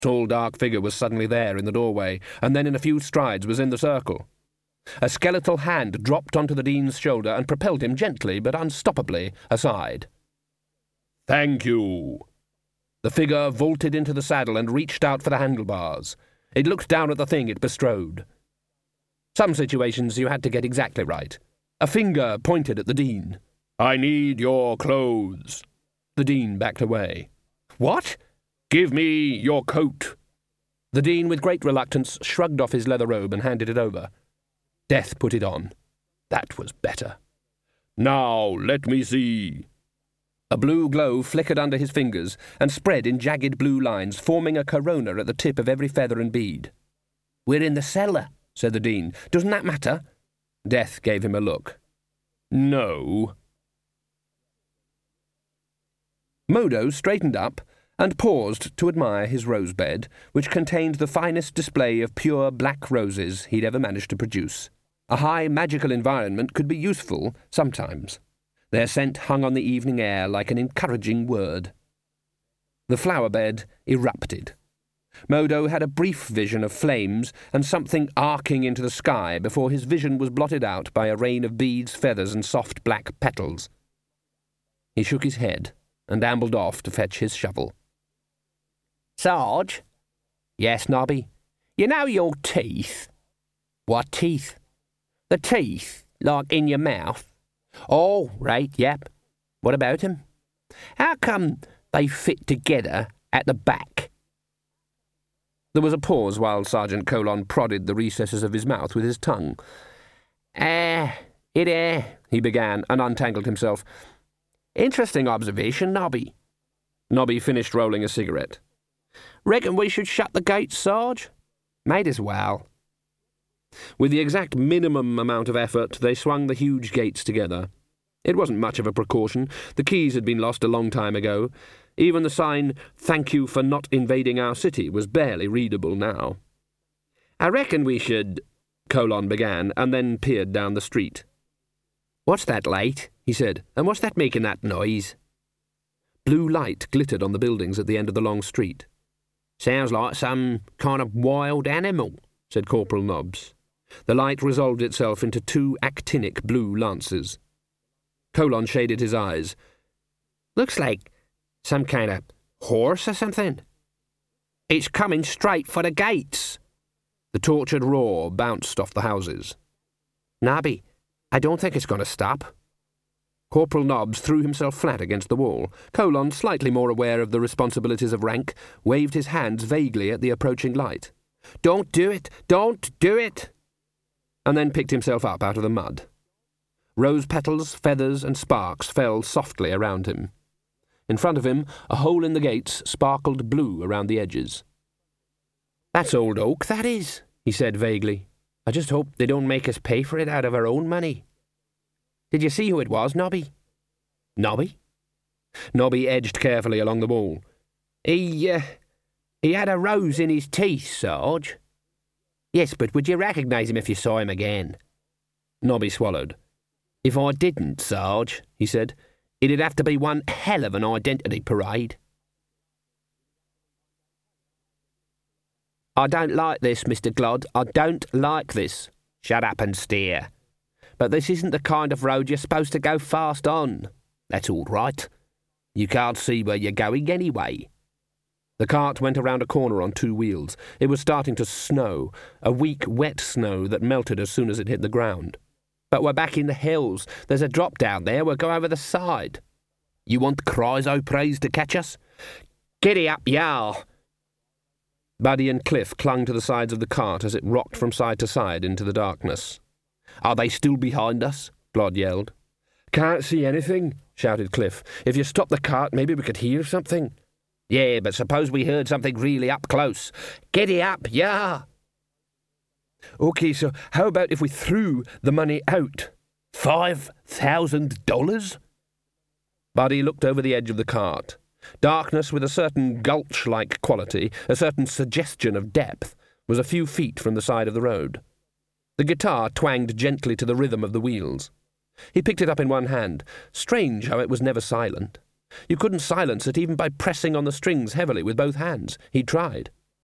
Tall, dark figure was suddenly there in the doorway, and then in a few strides was in the circle. A skeletal hand dropped onto the Dean's shoulder and propelled him gently but unstoppably aside. "Thank you." The figure vaulted into the saddle and reached out for the handlebars. It looked down at the thing it bestrode. Some situations you had to get exactly right. A finger pointed at the Dean. "I need your clothes." The Dean backed away. "What?" "Give me your coat." The Dean, with great reluctance, shrugged off his leather robe and handed it over. Death put it on. That was better. "Now, let me see." A blue glow flickered under his fingers and spread in jagged blue lines, forming a corona at the tip of every feather and bead. "We're in the cellar," said the Dean. "Doesn't that matter?" Death gave him a look. "No." Modo straightened up and paused to admire his rose bed, which contained the finest display of pure black roses he'd ever managed to produce. A high magical environment could be useful sometimes. Their scent hung on the evening air like an encouraging word. The flower bed erupted. Modo had a brief vision of flames and something arcing into the sky before his vision was blotted out by a rain of beads, feathers, and soft black petals. He shook his head and ambled off to fetch his shovel. "Sarge?" "Yes, Nobby?" "You know your teeth?" "What teeth?" "The teeth, like in your mouth." "Oh, right, yep. What about 'em?" "How come they fit together at the back?" There was a pause while Sergeant Colon prodded the recesses of his mouth with his tongue. He began, and untangled himself. "Interesting observation, Nobby." Nobby finished rolling a cigarette. "Reckon we should shut the gates, Sarge?" "Might as well." With the exact minimum amount of effort, they swung the huge gates together. It wasn't much of a precaution. The keys had been lost a long time ago. Even the sign, "Thank you for not invading our city," was barely readable now. "I reckon we should—" Colon began, and then peered down the street. "What's that light?" he said. "And what's that making that noise?" Blue light glittered on the buildings at the end of the long street. "Sounds like some kind of wild animal," said Corporal Nobbs. The light resolved itself into two actinic blue lances. Colon shaded his eyes. "Looks like some kind of horse or something." "It's coming straight for the gates." The tortured roar bounced off the houses. "Nobby, I don't think it's going to stop." Corporal Nobbs threw himself flat against the wall. Colon, slightly more aware of the responsibilities of rank, waved his hands vaguely at the approaching light. "Don't do it! Don't do it!" And then picked himself up out of the mud. Rose petals, feathers, and sparks fell softly around him. In front of him, a hole in the gates sparkled blue around the edges. "That's old oak, that is," he said vaguely. "I just hope they don't make us pay for it out of our own money." "Did you see who it was, Nobby?" "Nobby?" Nobby edged carefully along the wall. He had a rose in his teeth, Sarge." "Yes, but would you recognise him if you saw him again?" Nobby swallowed. "If I didn't, Sarge," he said, "it'd have to be one hell of an identity parade." "I don't like this, Mr. Glodd. I don't like this." "Shut up and steer." "But this isn't the kind of road you're supposed to go fast on." "That's all right. You can't see where you're going anyway." The cart went around a corner on two wheels. It was starting to snow, a weak, wet snow that melted as soon as it hit the ground. "But we're back in the hills. There's a drop down there. We'll go over the side." "You want Chrysoprase to catch us?" "Giddy up, y'all." Buddy and Cliff clung to the sides of the cart as it rocked from side to side into the darkness. "Are they still behind us?" Glodd yelled. "Can't see anything," shouted Cliff. "If you stop the cart, maybe we could hear something." "Yeah, but suppose we heard something really up close." "Giddy up, yeah." "OK, so how about if we threw the money out?" $5,000? Buddy looked over the edge of the cart. Darkness with a certain gulch-like quality, a certain suggestion of depth, was a few feet from the side of the road. The guitar twanged gently to the rhythm of the wheels. He picked it up in one hand. Strange how it was never silent. You couldn't silence it even by pressing on the strings heavily with both hands. He tried.